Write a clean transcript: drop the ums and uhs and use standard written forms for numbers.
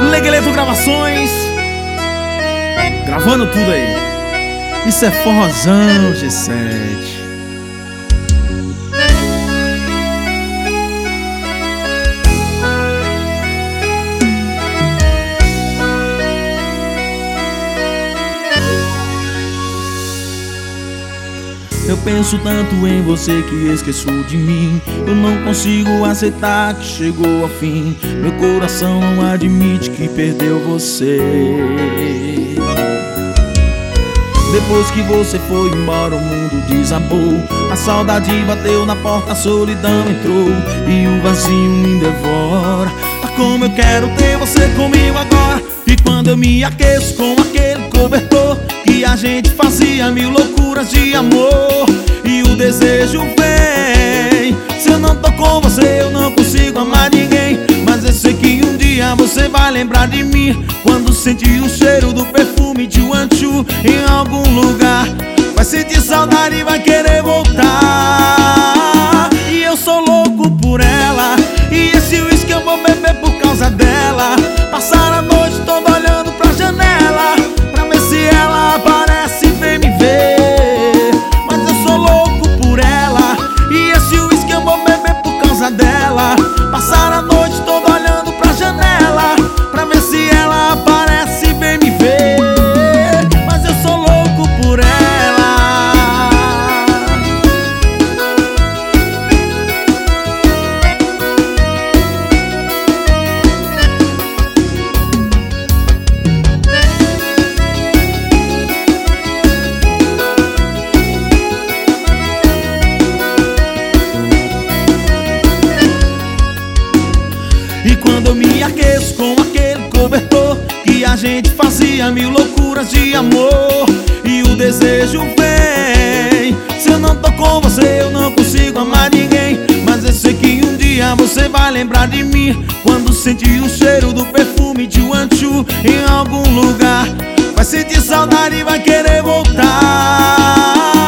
Legueleto Gravações, gravando tudo aí. Isso é forrozão G7. Eu penso tanto em você que esqueço de mim. Eu não consigo aceitar que chegou ao fim. Meu coração não admite que perdeu você. Depois que você foi embora, o mundo desabou. A saudade bateu na porta, a solidão entrou e o vazio me devora. Ah, como eu quero ter você comigo agora. E quando eu me aqueço com aquele cobertor, que a gente fazia mil loucuras de amor, e o desejo vem. Se eu não tô com você, eu não consigo amar ninguém. Mas eu sei que um dia você vai lembrar de mim, quando sentir o cheiro do perfume de Wanchu em algum lugar. Vai sentir saudade e vai querer voltar. E eu sou louco por ela, e esse uísque eu vou beber por causa dela. Passar a noite toda olhando pra janela, pra ver se ela aparece e vem me ver. Mas eu sou louco por ela, e esse uísque eu vou beber por causa dela. Passar a noite toda olhando pra janela, pra ver se ela aparece e vem me ver. Mas eu sou louco por ela. E quando eu me aqueço com aquele cobertor, que a gente fazia mil loucuras de amor, e o desejo vem. Se eu não tô com você, eu não consigo amar ninguém. Mas eu sei que um dia você vai lembrar de mim, quando sentir o cheiro do perfume de Wanchu em algum lugar. Vai sentir saudade e vai querer voltar.